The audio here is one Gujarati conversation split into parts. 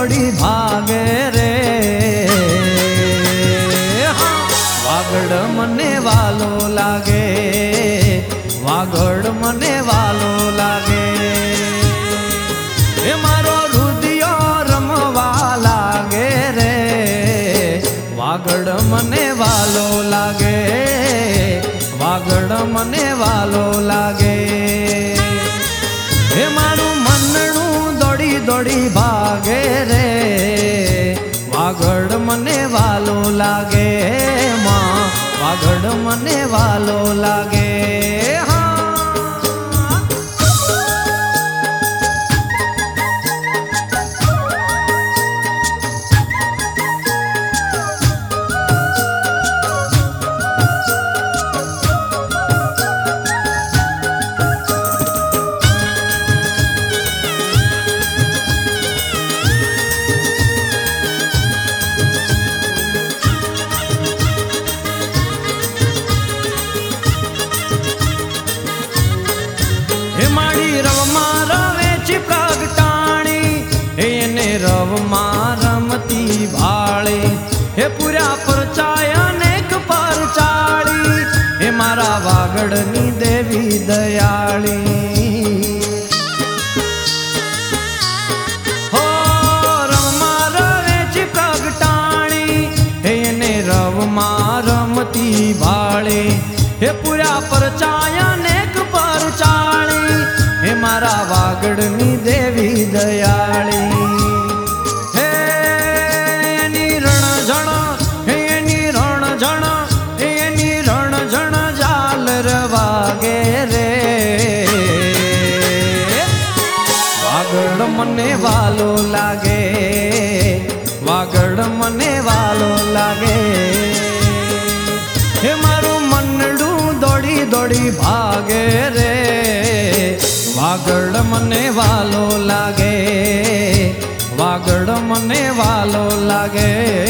દોડી ભાગે રે વાગડ મને વાલો લાગે વાગડ મને વાલો લાગે એ મારો રુદિયો રમવા લાગે રે વાગડ મને વાલો લાગે વાગડ મને વાલો લાગે હે મારું મનનું દોડી દોડી ભાગે રે વાગડ મને વાલો લાગે માં વાગડ મને વાલો લાગે રવમાં રમતી ભાળી હે પૂરા પરચાય અનેક પરચાળી હે મારા વાગડની દેવી દયાળી હો રવમાં રવેચી પ્રગટાણી એને રવમાં રમતી ભાળી હે પૂરા પરચાય અનેક પરચાળી હે મારા વાગડની દેવી દયાળી વાગડ મને વાલો લાગે વાગડ મને વાલો લાગે હે મારું મનડું દોડી દોડી ભાગે રે વાગડ મને વાલો લાગે વાગડ મને વાલો લાગે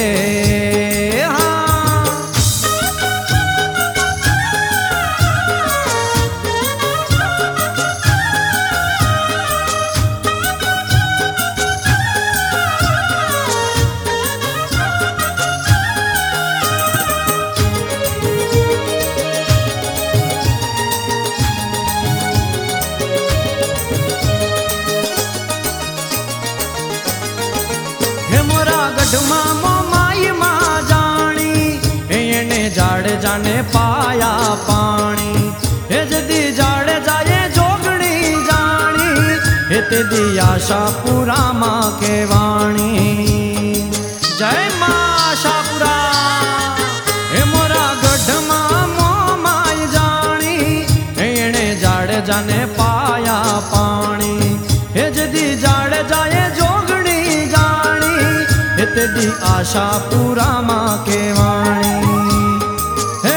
માઈ જાણી એને જાડે જાને પાયા પાણી હે જદી જાડે જાય જોગણી જાણી હે તેદી આશાપુરામાં કેવાણી જય માં આશાપુરા હે મોરા ગઢમાં માઈ જાણી એને જાડે જાને પાયા પાણી હે જદી જાડે જાય જોગણી જાણી તેદી આશાપુરામાં કેવાણી હે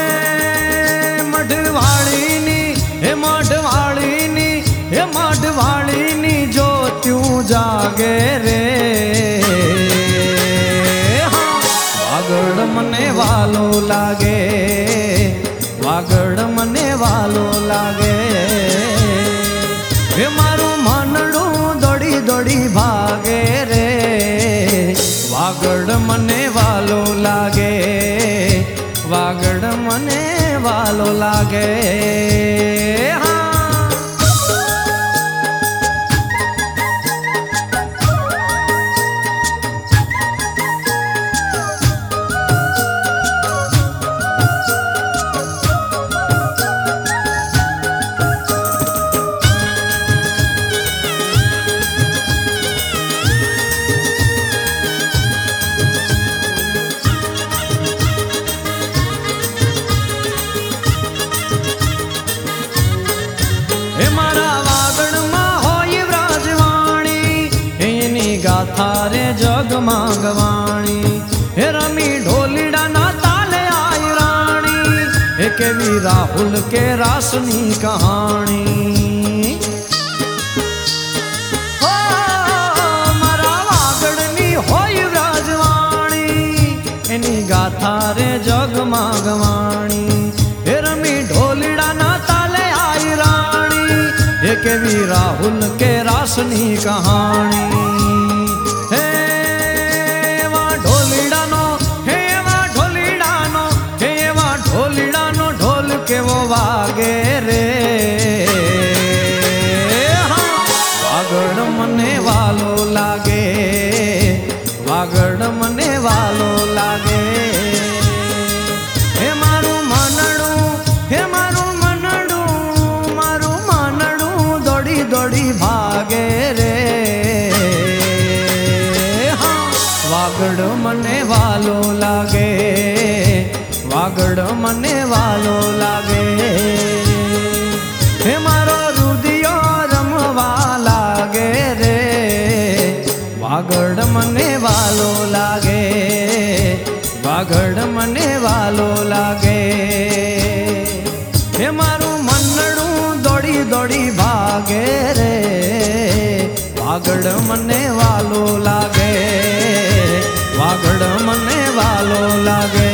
મઢવાળીની હે મઢવાળીની હે મઢવાળીની જ્યોત્યું જાગે રે વાગડ મને વાલો લાગે વાગડ મને વાલો લાગે હે મારું મનડું દોડી દોડી ભાગે રે વાગડ મને વાલો લાગે વાગડ મને વાલો લાગે થારે જગમાં ગવાણી હે રમી ઢોલીડાના તાલે આઈ રાણી હે કેવી રાહુલ કે રાસની કહાણી મારા વાગડની હોય વ્રજવાણી એની ગાથા રે જગમાં ગવાણી હે રમી ઢોલીડાના તાલે આઈ રાણી હે કેવી રાહુલ કે રાસની કહાણી વાગડ મને વાલો લાગે, વાગડ મને વાલો લાગે. હે મારો રુદિયો રમવા લાગે રે, વાગડ મને વાલો લાગે, વાગડ મને વાલો લાગે. હે મારું મનડું દોડી દોડી ભાગે રે, વાગડ મને વાલો લાગે, વાગડ મને વાલો લાગે.